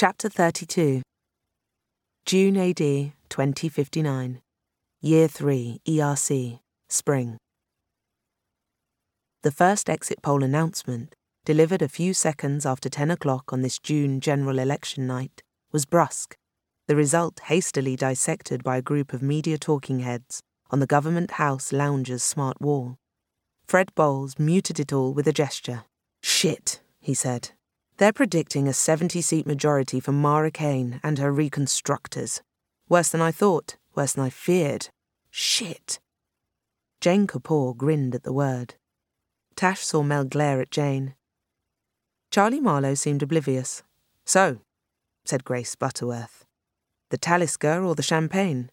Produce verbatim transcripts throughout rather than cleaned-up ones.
Chapter thirty-two. June A D twenty fifty-nine. Year three, E R C, Spring. The first exit poll announcement, delivered a few seconds after ten o'clock on this June general election night, was brusque, the result hastily dissected by a group of media talking heads on the Government House lounge's smart wall. Fred Bowles muted it all with a gesture. "Shit," he said. "They're predicting a seventy-seat majority for Mara Kane and her reconstructors. Worse than I thought, worse than I feared. Shit." Jane Kapoor grinned at the word. Tash saw Mel glare at Jane. Charlie Marlowe seemed oblivious. "So," said Grace Butterworth, "the Talisker or the champagne?"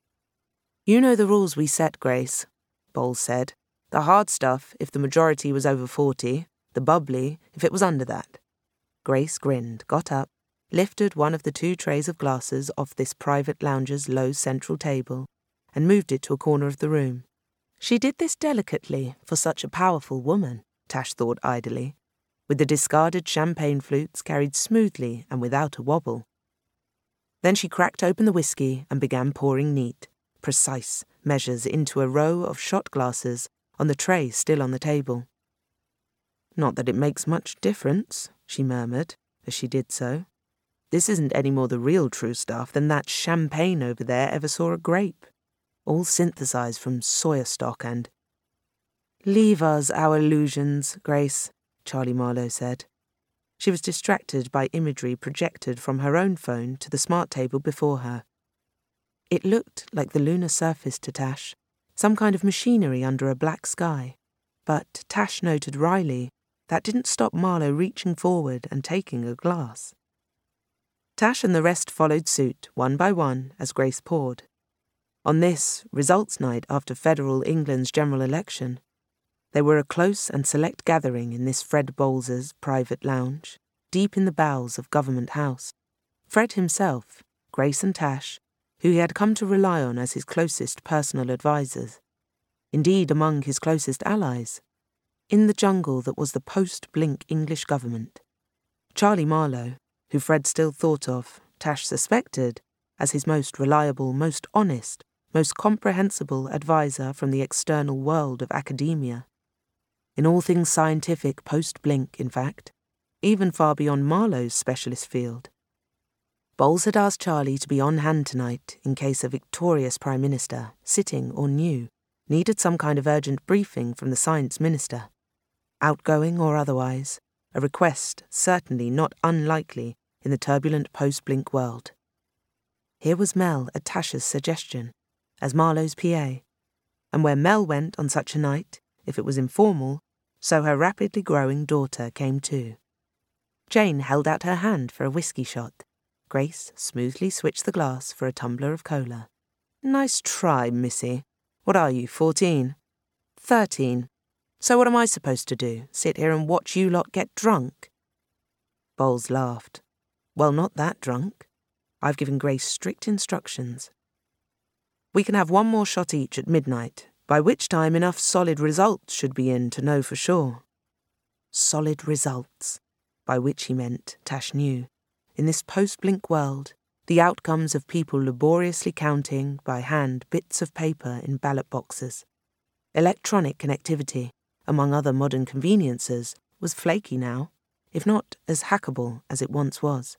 "You know the rules we set, Grace," Bowles said. "The hard stuff, if the majority was over forty, the bubbly, if it was under that." Grace grinned, got up, lifted one of the two trays of glasses off this private lounger's low central table, and moved it to a corner of the room. She did this delicately for such a powerful woman, Tash thought idly, with the discarded champagne flutes carried smoothly and without a wobble. Then she cracked open the whiskey and began pouring neat, precise measures into a row of shot glasses on the tray still on the table. "Not that it makes much difference," she murmured, as she did so. "This isn't any more the real true stuff than that champagne over there ever saw a grape. All synthesized from soya stock and—" "Leave us our illusions, Grace," Charlie Marlowe said. She was distracted by imagery projected from her own phone to the smart table before her. It looked like the lunar surface to Tash, some kind of machinery under a black sky. But Tash noted wryly that didn't stop Marlowe reaching forward and taking a glass. Tash and the rest followed suit, one by one, as Grace poured. On this, results night after Federal England's general election, they were a close and select gathering in this Fred Bowles's private lounge, deep in the bowels of Government House. Fred himself, Grace and Tash, who he had come to rely on as his closest personal advisers. Indeed, among his closest allies. In the jungle that was the post-Blink English government. Charlie Marlowe, who Fred still thought of, Tash suspected, as his most reliable, most honest, most comprehensible advisor from the external world of academia. In all things scientific post-Blink, in fact, even far beyond Marlowe's specialist field. Bowles had asked Charlie to be on hand tonight in case a victorious Prime Minister, sitting or new, needed some kind of urgent briefing from the Science Minister. Outgoing or otherwise, a request certainly not unlikely in the turbulent post-Blink world. Here was Mel at Tash's suggestion, as Marlowe's P A, and where Mel went on such a night, if it was informal, so her rapidly growing daughter came too. Jane held out her hand for a whiskey shot. Grace smoothly switched the glass for a tumbler of cola. "Nice try, missy. What are you, fourteen?" "Thirteen. So what am I supposed to do, sit here and watch you lot get drunk?" Bowles laughed. "Well, not that drunk. I've given Grace strict instructions. We can have one more shot each at midnight, by which time enough solid results should be in to know for sure." Solid results, by which he meant, Tash knew, in this post-Blink world, the outcomes of people laboriously counting by hand bits of paper in ballot boxes. Electronic connectivity, among other modern conveniences, was flaky now, if not as hackable as it once was.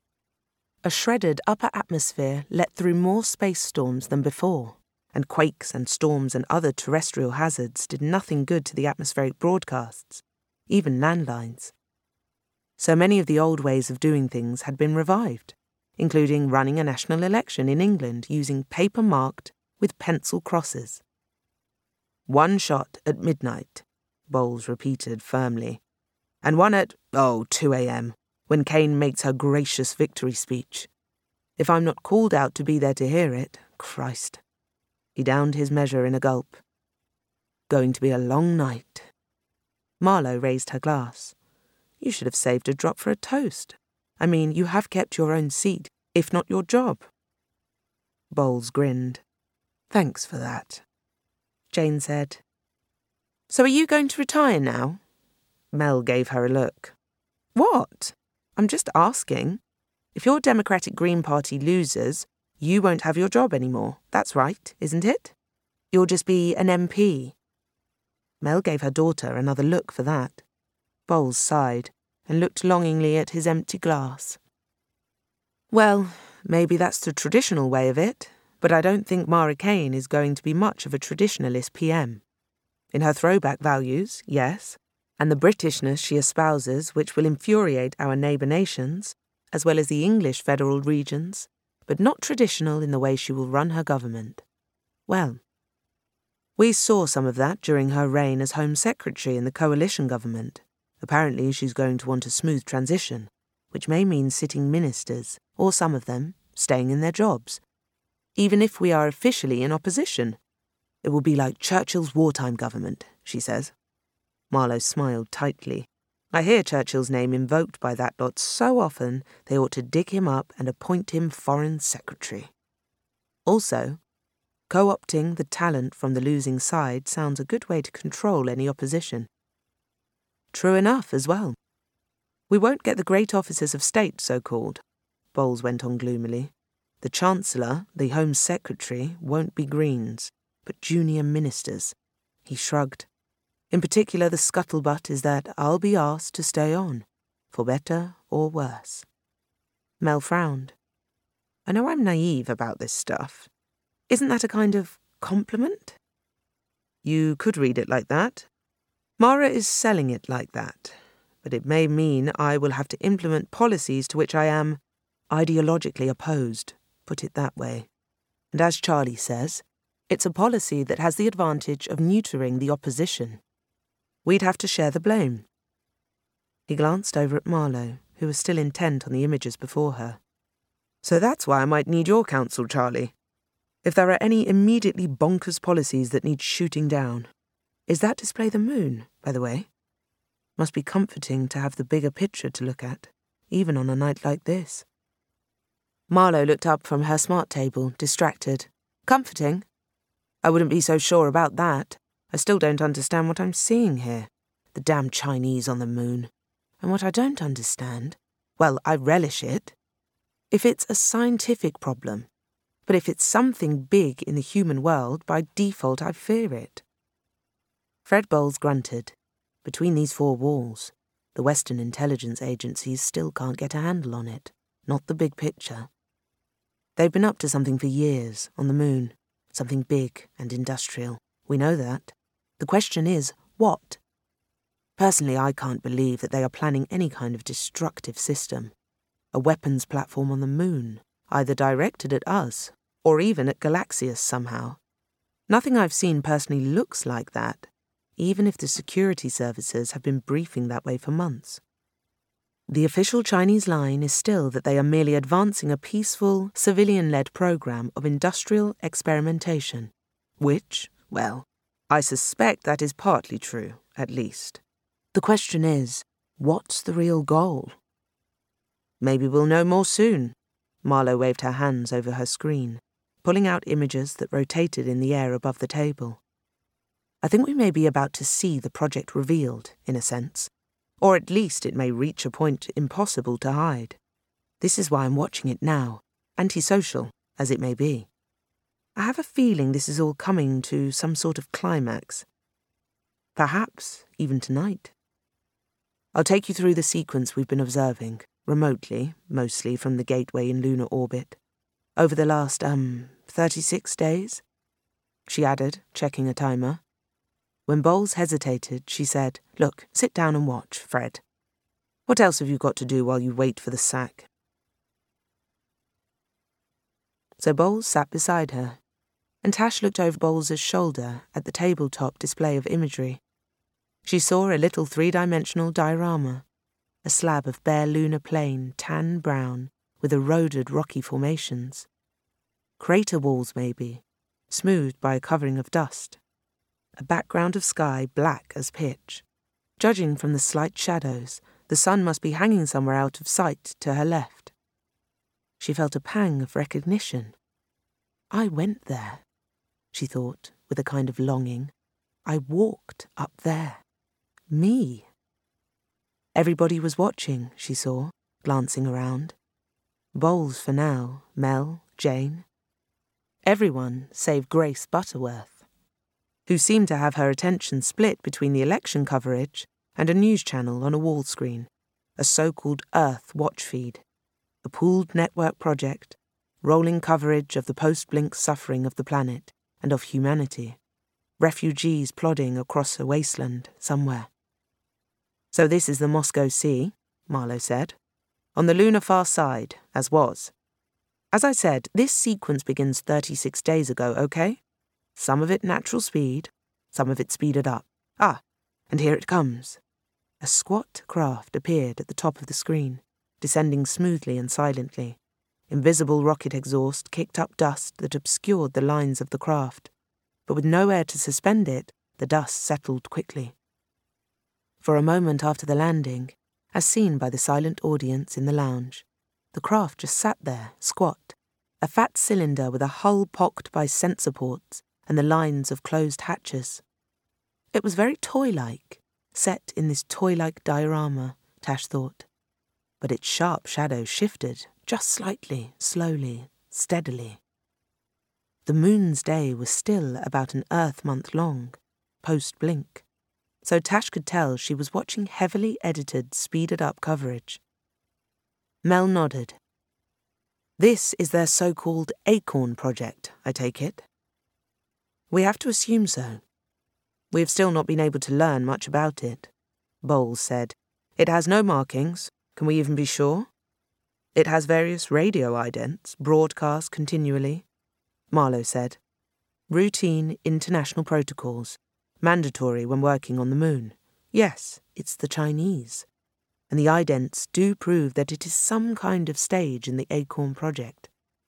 A shredded upper atmosphere let through more space storms than before, and quakes and storms and other terrestrial hazards did nothing good to the atmospheric broadcasts, even landlines. So many of the old ways of doing things had been revived, including running a national election in England using paper marked with pencil crosses. "One shot at midnight," Bowles repeated firmly, "and one at, oh, two a.m., when Kane makes her gracious victory speech. If I'm not called out to be there to hear it, Christ." He downed his measure in a gulp. "Going to be a long night." Marlowe raised her glass. "You should have saved a drop for a toast. I mean, you have kept your own seat, if not your job." Bowles grinned. "Thanks for that." Jane said, "So are you going to retire now?" Mel gave her a look. "What? I'm just asking." If your Democratic Green Party loses, you won't have your job anymore. That's right, isn't it? You'll just be an M P. Mel gave her daughter another look for that. Bowles sighed and looked longingly at his empty glass. Well, maybe that's the traditional way of it, but I don't think Mara Kane is going to be much of a traditionalist P M. In her throwback values, yes, and the Britishness she espouses, which will infuriate our neighbour nations, as well as the English federal regions, but not traditional in the way she will run her government. Well, we saw some of that during her reign as Home Secretary in the coalition government. Apparently she's going to want a smooth transition, which may mean sitting ministers, or some of them, staying in their jobs. Even if we are officially in opposition. It will be like Churchill's wartime government, she says. Marlowe smiled tightly. I hear Churchill's name invoked by that lot so often they ought to dig him up and appoint him Foreign Secretary. Also, co-opting the talent from the losing side sounds a good way to control any opposition. True enough as well. We won't get the great officers of state, so-called, Bowles went on gloomily. The Chancellor, the Home Secretary, won't be Greens, but junior ministers. He shrugged. In particular, the scuttlebutt is that I'll be asked to stay on, for better or worse. Mel frowned. I know I'm naive about this stuff. Isn't that a kind of compliment? You could read it like that. Mara is selling it like that, but it may mean I will have to implement policies to which I am ideologically opposed, put it that way. And as Charlie says, it's a policy that has the advantage of neutering the opposition. We'd have to share the blame. He glanced over at Marlowe, who was still intent on the images before her. So that's why I might need your counsel, Charlie. If there are any immediately bonkers policies that need shooting down. Is that display the moon, by the way? Must be comforting to have the bigger picture to look at, even on a night like this. Marlowe looked up from her smart table, distracted. Comforting? I wouldn't be so sure about that. I still don't understand what I'm seeing here. The damn Chinese on the moon. And what I don't understand, well, I relish it. If it's a scientific problem, but if it's something big in the human world, by default I fear it. Fred Bowles grunted. Between these four walls, the Western intelligence agencies still can't get a handle on it, not the big picture. They've been up to something for years, on the moon, something big and industrial. We know that. The question is, what? Personally, I can't believe that they are planning any kind of destructive system. A weapons platform on the moon, either directed at us, or even at Galaxius somehow. Nothing I've seen personally looks like that, even if the security services have been briefing that way for months. The official Chinese line is still that they are merely advancing a peaceful, civilian-led program of industrial experimentation, which, well, I suspect that is partly true, at least. The question is, what's the real goal? Maybe we'll know more soon. Marlowe waved her hands over her screen, pulling out images that rotated in the air above the table. I think we may be about to see the project revealed, in a sense. Or at least it may reach a point impossible to hide. This is why I'm watching it now, antisocial as it may be. I have a feeling this is all coming to some sort of climax. Perhaps even tonight. I'll take you through the sequence we've been observing, remotely, mostly from the gateway in lunar orbit, over the last, um, thirty-six days, she added, checking a timer. When Bowles hesitated, she said, Look, sit down and watch, Fred. What else have you got to do while you wait for the sack? So Bowles sat beside her, and Tash looked over Bowles's shoulder at the tabletop display of imagery. She saw a little three-dimensional diorama, a slab of bare lunar plain, tan-brown, with eroded rocky formations. Crater walls, maybe, smoothed by a covering of dust. A background of sky black as pitch. Judging from the slight shadows, the sun must be hanging somewhere out of sight to her left. She felt a pang of recognition. I went there, she thought, with a kind of longing. I walked up there. Me. Everybody was watching, she saw, glancing around. Bowles for now, Mel, Jane. Everyone save Grace Butterworth, who seemed to have her attention split between the election coverage and a news channel on a wall screen, a so-called Earth watch feed, a pooled network project, rolling coverage of the post-blink suffering of the planet and of humanity, refugees plodding across a wasteland somewhere. So this is the Moscow Sea, Marlowe said, on the lunar far side, as was. As I said, this sequence begins thirty-six days ago, okay? Some of it natural speed, some of it speeded up. Ah, and here it comes. A squat craft appeared at the top of the screen, descending smoothly and silently. Invisible rocket exhaust kicked up dust that obscured the lines of the craft, but with nowhere to suspend it, the dust settled quickly. For a moment after the landing, as seen by the silent audience in the lounge, the craft just sat there, squat, a fat cylinder with a hull pocked by sensor ports and the lines of closed hatches. It was very toy-like, set in this toy-like diorama, Tash thought. But its sharp shadow shifted, just slightly, slowly, steadily. The moon's day was still about an Earth month long, post-blink, so Tash could tell she was watching heavily edited, speeded-up coverage. Mel nodded. This is their so-called Acorn project, I take it. We have to assume so. We have still not been able to learn much about it, Bowles said. It has no markings. Can we even be sure? It has various radio idents, broadcast continually, Marlowe said. Routine international protocols, mandatory when working on the moon. Yes, it's the Chinese. And the idents do prove that it is some kind of stage in the Acorn project.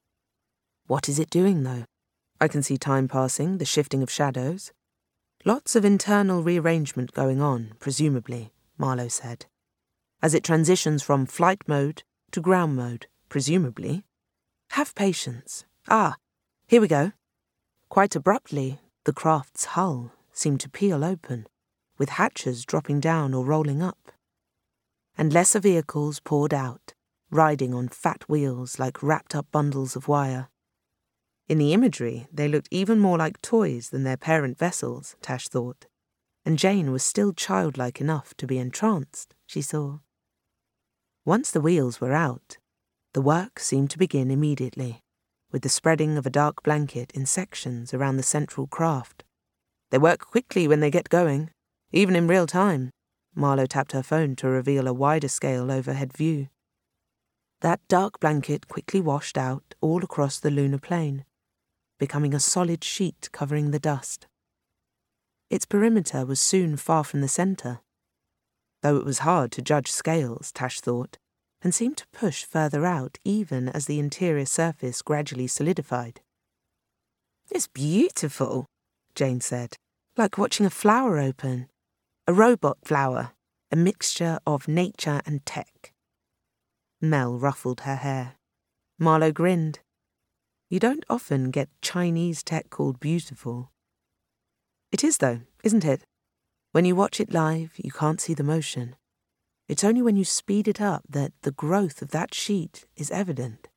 What is it doing, though? I can see time passing, the shifting of shadows. Lots of internal rearrangement going on, presumably, Marlowe said, as it transitions from flight mode to ground mode, presumably. Have patience. Ah, here we go. Quite abruptly, the craft's hull seemed to peel open, with hatches dropping down or rolling up. And lesser vehicles poured out, riding on fat wheels like wrapped-up bundles of wire. In the imagery, they looked even more like toys than their parent vessels, Tash thought, and Jane was still childlike enough to be entranced, she saw. Once the wheels were out, the work seemed to begin immediately, with the spreading of a dark blanket in sections around the central craft. They work quickly when they get going, even in real time. Marlowe tapped her phone to reveal a wider-scale overhead view. That dark blanket quickly washed out all across the lunar plain, becoming a solid sheet covering the dust. Its perimeter was soon far from the centre, though it was hard to judge scales, Tash thought, and seemed to push further out even as the interior surface gradually solidified. It's beautiful, Jane said, like watching a flower open. A robot flower, a mixture of nature and tech. Mel ruffled her hair. Marlowe grinned. You don't often get Chinese tech called beautiful. It is, though, isn't it? When you watch it live, you can't see the motion. It's only when you speed it up that the growth of that sheet is evident.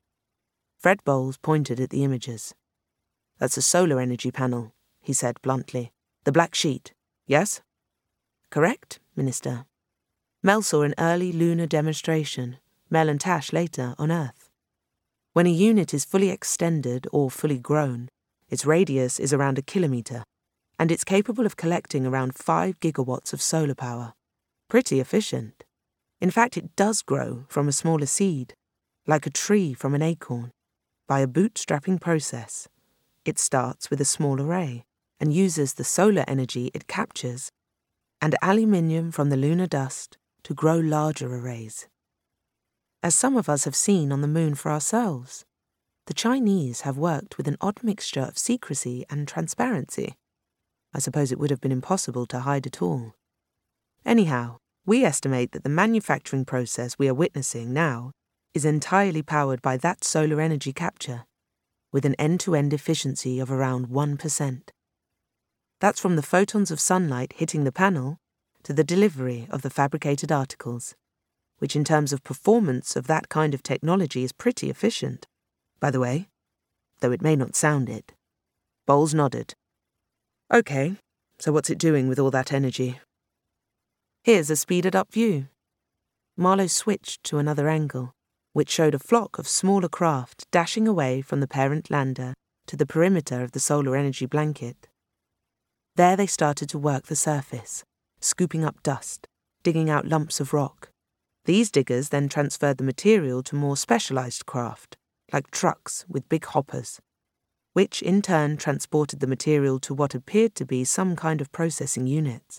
Fred Bowles pointed at the images. That's a solar energy panel, he said bluntly. The black sheet, yes? Correct, Minister. Mel saw an early lunar demonstration, Mel and Tash later on Earth. When a unit is fully extended or fully grown, its radius is around a kilometre, and it's capable of collecting around five gigawatts of solar power. Pretty efficient. In fact, it does grow from a smaller seed, like a tree from an acorn, by a bootstrapping process. It starts with a small array and uses the solar energy it captures and aluminium from the lunar dust to grow larger arrays. As some of us have seen on the moon for ourselves, the Chinese have worked with an odd mixture of secrecy and transparency. I suppose it would have been impossible to hide it all. Anyhow, we estimate that the manufacturing process we are witnessing now is entirely powered by that solar energy capture, with an end-to-end efficiency of around one percent. That's from the photons of sunlight hitting the panel to the delivery of the fabricated articles. which in terms of performance of that kind of technology is pretty efficient, by the way, though it may not sound it. Bowles nodded. Okay, so what's it doing with all that energy? Here's a speeded-up view. Marlowe switched to another angle, which showed a flock of smaller craft dashing away from the parent lander to the perimeter of the solar energy blanket. There they started to work the surface, scooping up dust, digging out lumps of rock. These diggers then transferred the material to more specialized craft, like trucks with big hoppers, which in turn transported the material to what appeared to be some kind of processing units.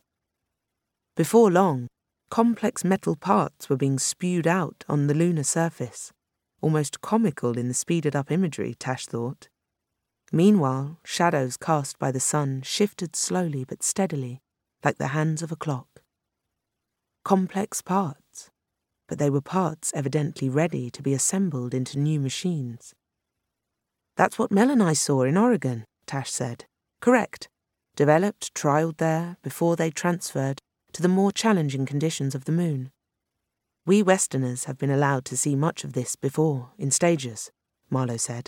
Before long, complex metal parts were being spewed out on the lunar surface, almost comical in the speeded-up imagery, Tash thought. Meanwhile, shadows cast by the sun shifted slowly but steadily, like the hands of a clock. Complex parts, but they were parts evidently ready to be assembled into new machines. That's what Mel and I saw in Oregon, Tash said. Correct. Developed, trialled there, before they transferred to the more challenging conditions of the moon. We Westerners have been allowed to see much of this before, in stages, Marlowe said.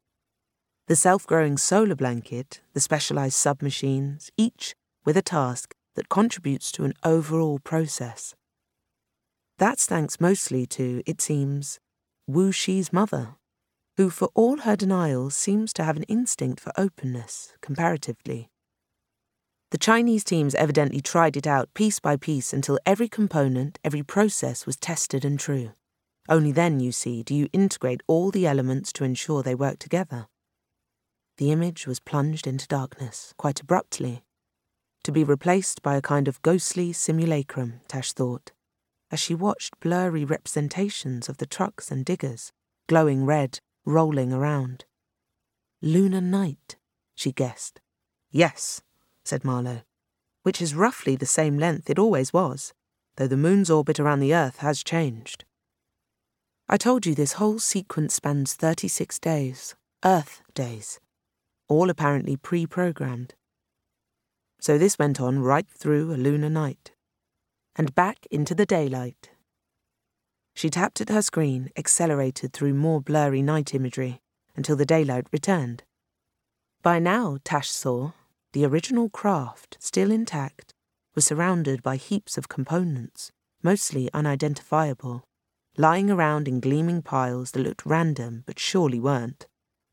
The self-growing solar blanket, the specialized submachines, each with a task that contributes to an overall process. That's thanks mostly to, it seems, Wu Shi's mother, who for all her denials seems to have an instinct for openness, comparatively. The Chinese teams evidently tried it out piece by piece until every component, every process was tested and true. Only then, you see, do you integrate all the elements to ensure they work together. The image was plunged into darkness, quite abruptly, to be replaced by a kind of ghostly simulacrum, Tash thought, as she watched blurry representations of the trucks and diggers, glowing red, rolling around. Lunar night, she guessed. Yes, said Marlowe, which is roughly the same length it always was, though the moon's orbit around the Earth has changed. I told you this whole sequence spans thirty-six days, Earth days, all apparently pre-programmed. So this went on right through a lunar night, and back into the daylight. She tapped at her screen, accelerated through more blurry night imagery, until the daylight returned. By now, Tash saw, the original craft, still intact, was surrounded by heaps of components, mostly unidentifiable, lying around in gleaming piles that looked random but surely weren't.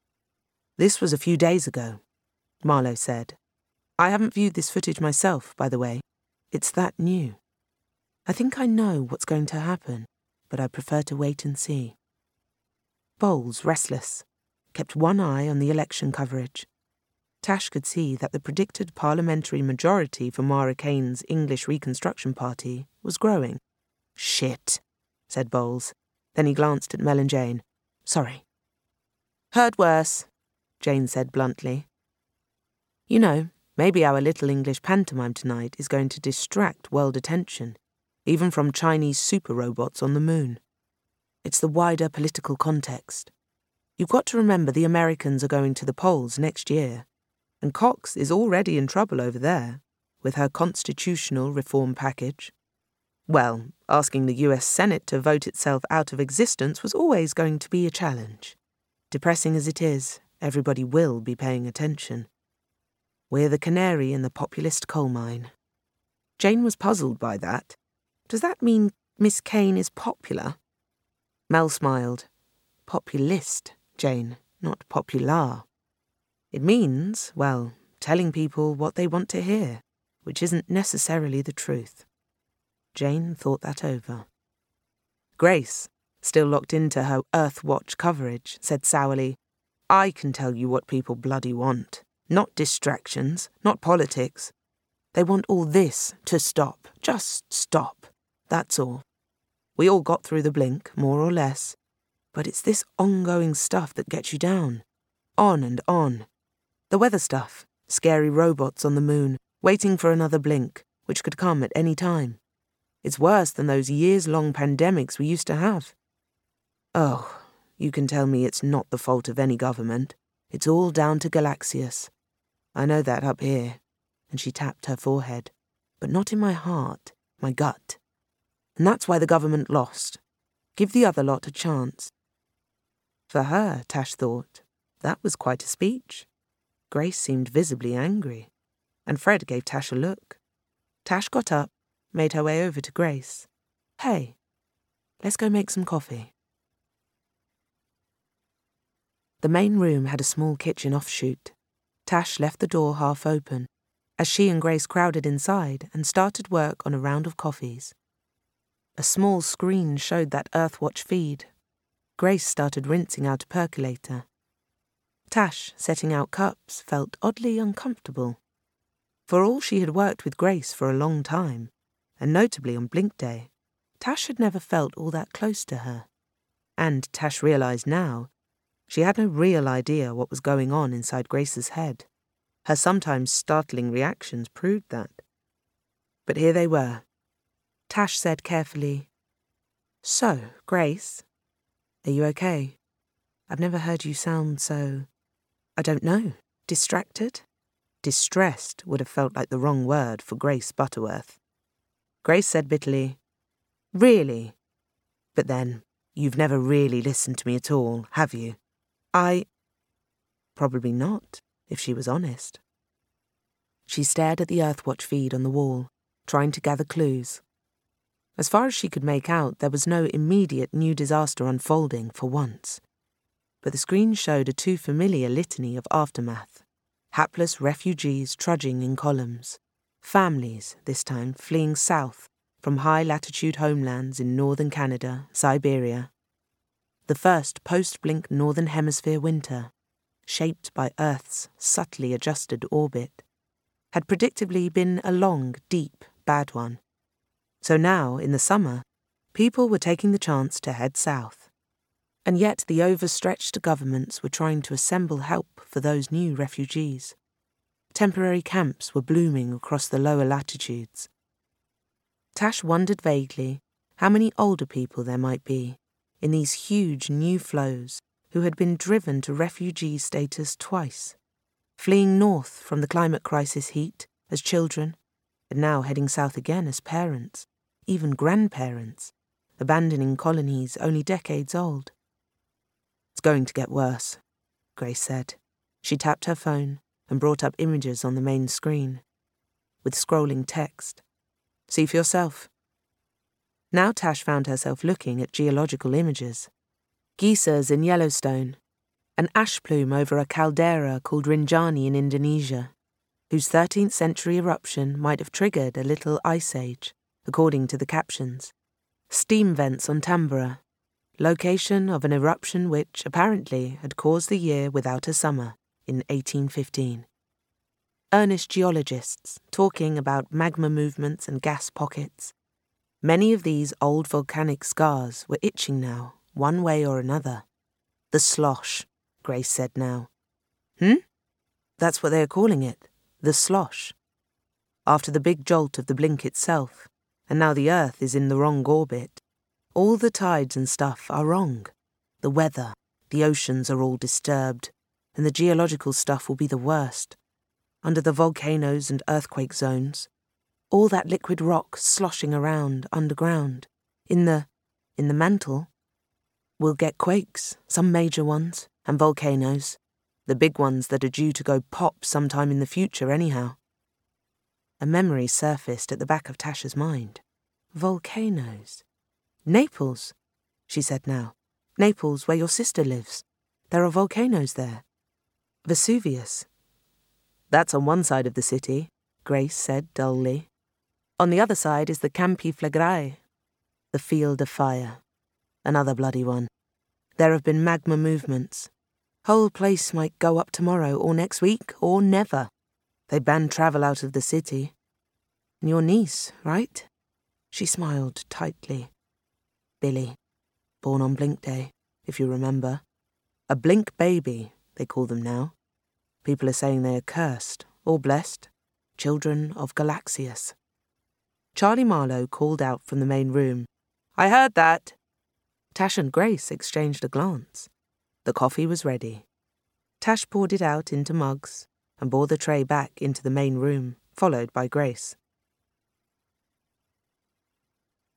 This was a few days ago, Marlowe said. I haven't viewed this footage myself, by the way. It's that new. I think I know what's going to happen, but I prefer to wait and see. Bowles, restless, kept one eye on the election coverage. Tash could see that the predicted parliamentary majority for Mara Kane's English Reconstruction Party was growing. Shit, said Bowles. Then he glanced at Mel and Jane. Sorry. Heard worse, Jane said bluntly. You know, maybe our little English pantomime tonight is going to distract world attention, even from Chinese super robots on the moon. It's the wider political context. You've got to remember the Americans are going to the polls next year, and Cox is already in trouble over there, with her constitutional reform package. Well, asking the U S Senate to vote itself out of existence was always going to be a challenge. Depressing as it is, everybody will be paying attention. We're the canary in the populist coal mine. Jane was puzzled by that. Does that mean Miss Kane is popular? Mel smiled. Populist, Jane, not popular. It means, well, telling people what they want to hear, which isn't necessarily the truth. Jane thought that over. Grace, still locked into her Earthwatch coverage, said sourly, I can tell you what people bloody want. Not distractions, not politics. They want all this to stop. Just stop. That's all. We all got through the blink, more or less. But it's this ongoing stuff that gets you down. On and on. The weather stuff. Scary robots on the moon, waiting for another blink, which could come at any time. It's worse than those years-long pandemics we used to have. Oh, you can tell me it's not the fault of any government. It's all down to Galaxius. I know that up here. And she tapped her forehead. But not in my heart, my gut. And that's why the government lost. Give the other lot a chance. For her, Tash thought, that was quite a speech. Grace seemed visibly angry, and Fred gave Tash a look. Tash got up, made her way over to Grace. Hey, let's go make some coffee. The main room had a small kitchen offshoot. Tash left the door half open, as she and Grace crowded inside and started work on a round of coffees. A small screen showed that Earthwatch feed. Grace started rinsing out a percolator. Tash, setting out cups, felt oddly uncomfortable. For all she had worked with Grace for a long time, and notably on Blink Day, Tash had never felt all that close to her. And Tash realized now, she had no real idea what was going on inside Grace's head. Her sometimes startling reactions proved that. But here they were. Tash said carefully, So, Grace, are you okay? I've never heard you sound so, I don't know, distracted? Distressed would have felt like the wrong word for Grace Butterworth. Grace said bitterly, Really? But then, you've never really listened to me at all, have you? I... Probably not, if she was honest. She stared at the Earthwatch feed on the wall, trying to gather clues. As far as she could make out, there was no immediate new disaster unfolding for once. But the screen showed a too familiar litany of aftermath. Hapless refugees trudging in columns. Families, this time, fleeing south from high-latitude homelands in northern Canada, Siberia. The first post-blink northern hemisphere winter, shaped by Earth's subtly adjusted orbit, had predictably been a long, deep, bad one. So now, in the summer, people were taking the chance to head south. And yet the overstretched governments were trying to assemble help for those new refugees. Temporary camps were blooming across the lower latitudes. Tash wondered vaguely how many older people there might be in these huge new flows who had been driven to refugee status twice, fleeing north from the climate crisis heat as children, and now heading south again as parents, even grandparents, abandoning colonies only decades old. It's going to get worse, Grace said. She tapped her phone and brought up images on the main screen, with scrolling text. See for yourself. Now Tash found herself looking at geological images. Geysers in Yellowstone, an ash plume over a caldera called Rinjani in Indonesia, whose thirteenth century eruption might have triggered a little ice age, according to the captions. Steam vents on Tambora, location of an eruption which, apparently, had caused the year without a summer in eighteen fifteen. Earnest geologists talking about magma movements and gas pockets. Many of these old volcanic scars were itching now, one way or another. The slosh, Grace said now. Hmm? That's what they're calling it, the slosh. After the big jolt of the blink itself, and now the Earth is in the wrong orbit, all the tides and stuff are wrong. The weather, the oceans are all disturbed, and the geological stuff will be the worst. Under the volcanoes and earthquake zones, all that liquid rock sloshing around underground, in the, in the mantle. We'll get quakes, some major ones, and volcanoes, the big ones that are due to go pop sometime in the future anyhow. A memory surfaced at the back of Tasha's mind. Volcanoes. Naples, she said now. Naples, where your sister lives. There are volcanoes there. Vesuvius. That's on one side of the city, Grace said dully. On the other side is the Campi Flegrei, the Field of Fire. Another bloody one. There have been magma movements. Whole place might go up tomorrow or next week or never. They banned travel out of the city. And your niece, right? She smiled tightly. Billy, born on Blink Day, if you remember. A Blink baby, they call them now. People are saying they are cursed, or blessed, children of Galaxius. Charlie Marlowe called out from the main room. I heard that. Tash and Grace exchanged a glance. The coffee was ready. Tash poured it out into mugs and bore the tray back into the main room, followed by Grace.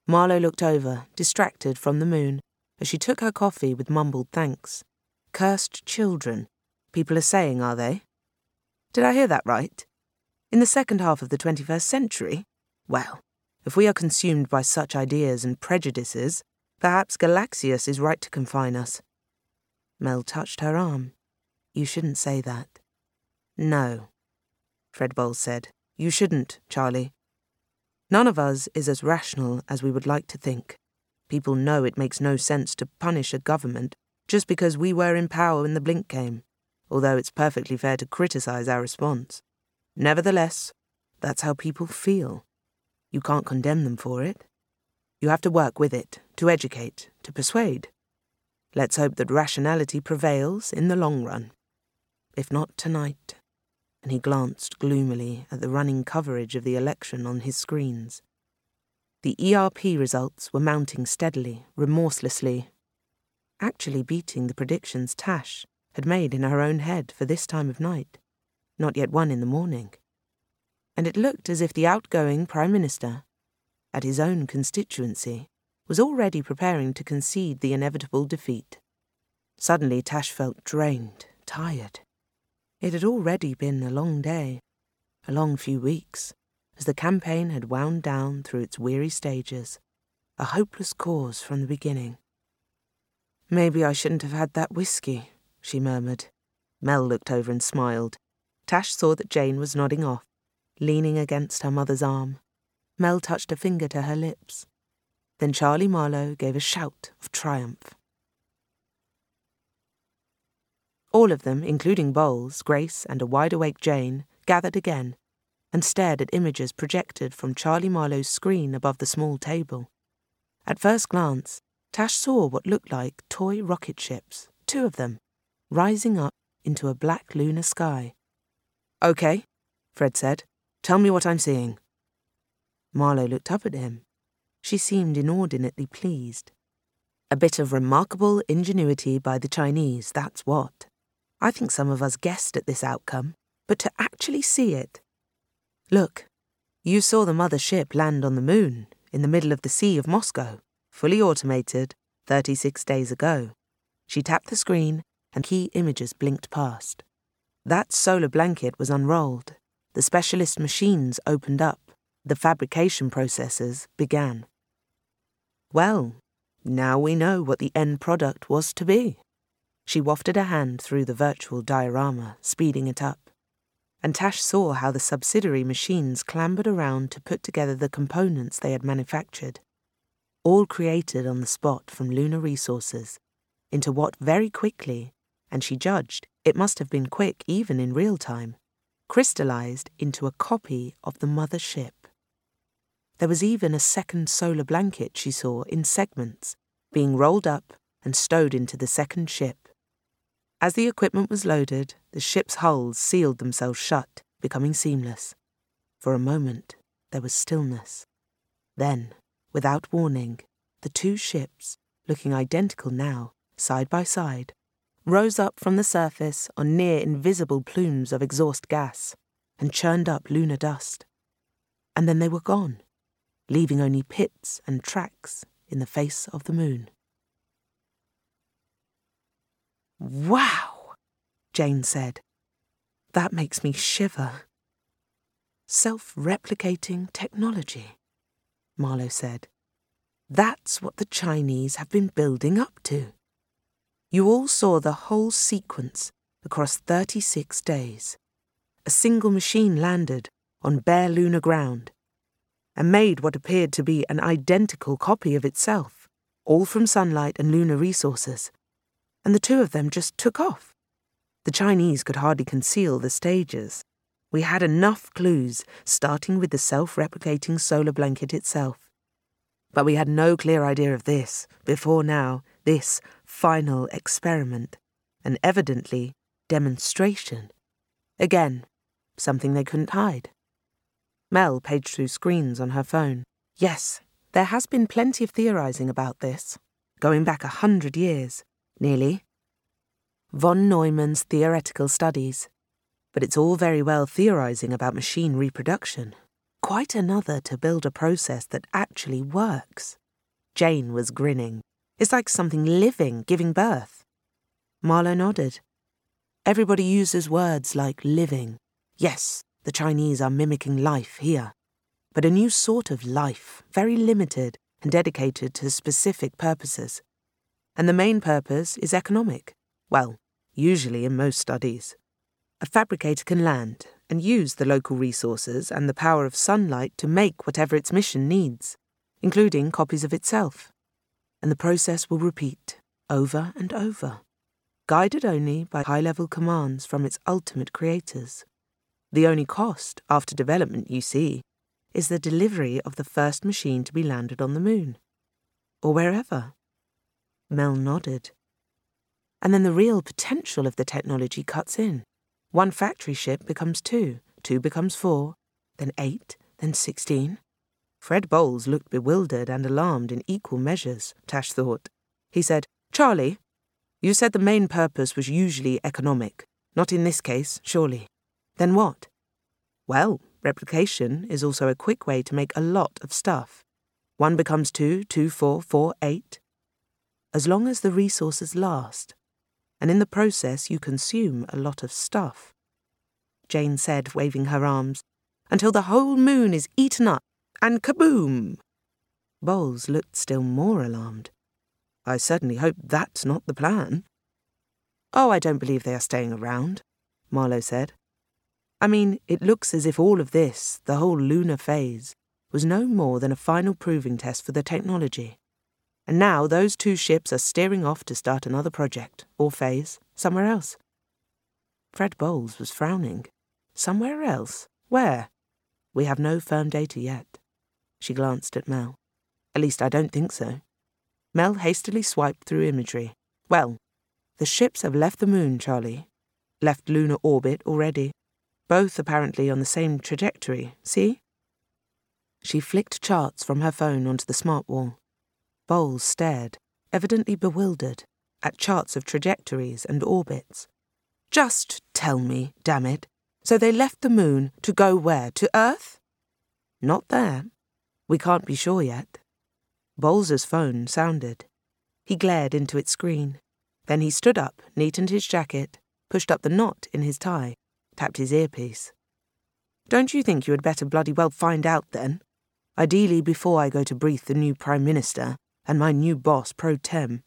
Marlowe looked over, distracted from the moon, as she took her coffee with mumbled thanks. Cursed children, people are saying, are they? Did I hear that right? In the second half of the twenty-first century? Well, if we are consumed by such ideas and prejudices, perhaps Galaxius is right to confine us. Mel touched her arm. You shouldn't say that. No, Fred Bowles said. You shouldn't, Charlie. None of us is as rational as we would like to think. People know it makes no sense to punish a government just because we were in power when the blink came, although it's perfectly fair to criticize our response. Nevertheless, that's how people feel. You can't condemn them for it. You have to work with it, to educate, to persuade. Let's hope that rationality prevails in the long run. If not tonight. And he glanced gloomily at the running coverage of the election on his screens. The E R P results were mounting steadily, remorselessly, actually beating the predictions Tash had made in her own head for this time of night, not yet one in the morning. And it looked as if the outgoing Prime Minister, at his own constituency, was already preparing to concede the inevitable defeat. Suddenly Tash felt drained, tired. It had already been a long day, a long few weeks, as the campaign had wound down through its weary stages, a hopeless cause from the beginning. Maybe I shouldn't have had that whiskey, she murmured. Mel looked over and smiled. Tash saw that Jane was nodding off, leaning against her mother's arm. Mel touched a finger to her lips. Then Charlie Marlowe gave a shout of triumph. All of them, including Bowles, Grace, and a wide-awake Jane, gathered again and stared at images projected from Charlie Marlowe's screen above the small table. At first glance, Tash saw what looked like toy rocket ships, two of them, rising up into a black lunar sky. "Okay," Fred said. "Tell me what I'm seeing." Marlowe looked up at him. She seemed inordinately pleased. A bit of remarkable ingenuity by the Chinese, that's what. I think some of us guessed at this outcome, but to actually see it... Look, you saw the mother ship land on the moon, in the middle of the Sea of Moscow, fully automated, thirty-six days ago. She tapped the screen, and key images blinked past. That solar blanket was unrolled. The specialist machines opened up. The fabrication processes began. Well, now we know what the end product was to be. She wafted a hand through the virtual diorama, speeding it up. And Tash saw how the subsidiary machines clambered around to put together the components they had manufactured, all created on the spot from lunar resources, into what very quickly, and she judged it must have been quick even in real time, crystallized into a copy of the mother ship. There was even a second solar blanket she saw in segments, being rolled up and stowed into the second ship. As the equipment was loaded, the ship's hulls sealed themselves shut, becoming seamless. For a moment, there was stillness. Then, without warning, the two ships, looking identical now, side by side, rose up from the surface on near-invisible plumes of exhaust gas and churned up lunar dust. And then they were gone, leaving only pits and tracks in the face of the moon. "Wow," Jane said. "That makes me shiver." "Self-replicating technology," Marlowe said. "That's what the Chinese have been building up to. You all saw the whole sequence across thirty-six days. A single machine landed on bare lunar ground and made what appeared to be an identical copy of itself, all from sunlight and lunar resources. And the two of them just took off. The Chinese could hardly conceal the stages. We had enough clues, starting with the self-replicating solar blanket itself. But we had no clear idea of this, before now, this final experiment, and evidently demonstration. Again, something they couldn't hide. Mel paged through screens on her phone. Yes, there has been plenty of theorizing about this, going back a hundred years. Nearly. Von Neumann's theoretical studies. But it's all very well theorizing about machine reproduction. quite another to build a process that actually works. Jane was grinning. It's like something living giving birth. Marlowe nodded. Everybody uses words like living. Yes, the Chinese are mimicking life here. But a new sort of life, very limited and dedicated to specific purposes. And the main purpose is economic. Well, usually in most studies. A fabricator can land and use the local resources and the power of sunlight to make whatever its mission needs, including copies of itself. And the process will repeat over and over, guided only by high-level commands from its ultimate creators. The only cost, after development, you see, is the delivery of the first machine to be landed on the moon. Or wherever. Mel nodded. And then the real potential of the technology cuts in. One factory ship becomes two, two becomes four, then eight, then sixteen. Fred Bowles looked bewildered and alarmed in equal measures, Tash thought. He said, "Charlie, you said the main purpose was usually economic. Not in this case, surely. Then what?" "Well, replication is also a quick way to make a lot of stuff. One becomes two, two, four, four, eight. As long as the resources last. And in the process you consume a lot of stuff," Jane said, waving her arms, "until the whole moon is eaten up, and kaboom!" Bowles looked still more alarmed. "I certainly hope that's not the plan." "Oh, I don't believe they are staying around," Marlowe said. "I mean, it looks as if all of this, the whole lunar phase, was no more than a final proving test for the technology. And now those two ships are steering off to start another project, or phase, somewhere else." Fred Bowles was frowning. "Somewhere else? Where?" "We have no firm data yet." She glanced at Mel. "At least I don't think so." Mel hastily swiped through imagery. "Well, the ships have left the moon, Charlie. Left lunar orbit already. Both apparently on the same trajectory, see?" She flicked charts from her phone onto the smart wall. Bowles stared, evidently bewildered, at charts of trajectories and orbits. "Just tell me, damn it. So they left the moon to go where? To Earth?" "Not there. We can't be sure yet." Bowles's phone sounded. He glared into its screen. Then he stood up, neatened his jacket, pushed up the knot in his tie, tapped his earpiece. "Don't you think you had better bloody well find out then? Ideally before I go to brief the new Prime Minister and my new boss pro tem."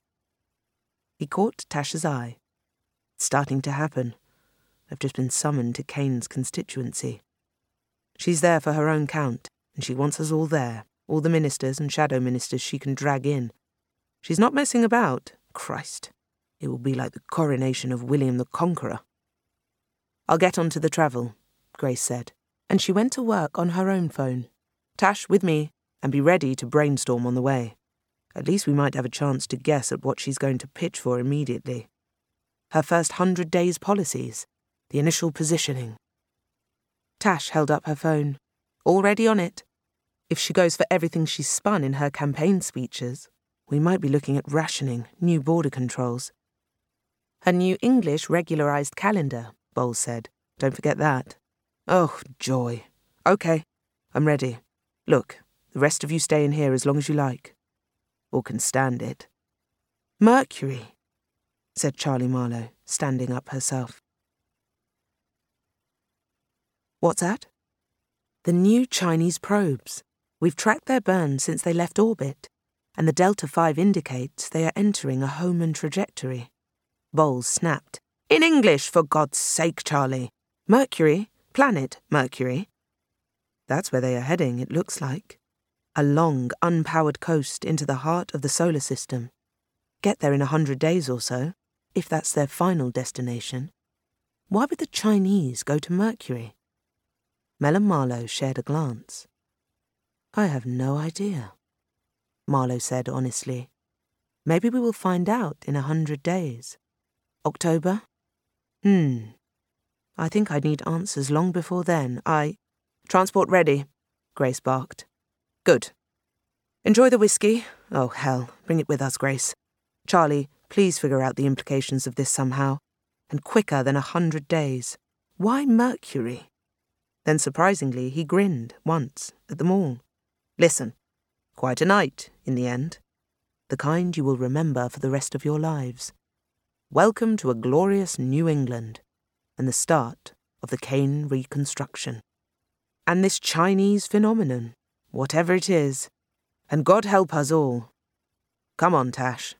He caught Tash's eye. "It's starting to happen. I've just been summoned to Kane's constituency. She's there for her own count, and she wants us all there, all the ministers and shadow ministers she can drag in. She's not messing about. Christ, it will be like the coronation of William the Conqueror." "I'll get on to the travel," Grace said, and she went to work on her own phone. "Tash, with me, and be ready to brainstorm on the way. At least we might have a chance to guess at what she's going to pitch for immediately. Her first hundred days policies, the initial positioning." Tash held up her phone. "Already on it. If she goes for everything she's spun in her campaign speeches, we might be looking at rationing, new border controls." "Her new English regularized calendar," Bowles said. "Don't forget that." "Oh, joy. Okay, I'm ready. Look, the rest of you stay in here as long as you like. Or can stand it." "Mercury," said Charlie Marlowe, standing up herself. "What's that?" "The new Chinese probes. We've tracked their burn since they left orbit, and the Delta five indicates they are entering a Hohmann trajectory." Bowles snapped. "In English, for God's sake, Charlie. Mercury, planet Mercury." "That's where they are heading, it looks like. A long, unpowered coast into the heart of the solar system. Get there in a hundred days or so, if that's their final destination. Why would the Chinese go to Mercury?" Mel and Marlowe shared a glance. "I have no idea," Marlowe said honestly. "Maybe we will find out in a hundred days. October? Hmm. I think I'd need answers long before then. I—" "Transport ready," Grace barked. "Good. Enjoy the whiskey. Oh, hell, bring it with us, Grace. Charlie, please figure out the implications of this somehow. And quicker than a hundred days. Why Mercury?" Then surprisingly, he grinned once at them all. Listen, quite a night in the end. The kind you will remember for the rest of your lives. Welcome to a glorious New England and the start of the Kane Reconstruction. And this Chinese phenomenon, whatever it is, and God help us all. Come on, Tash.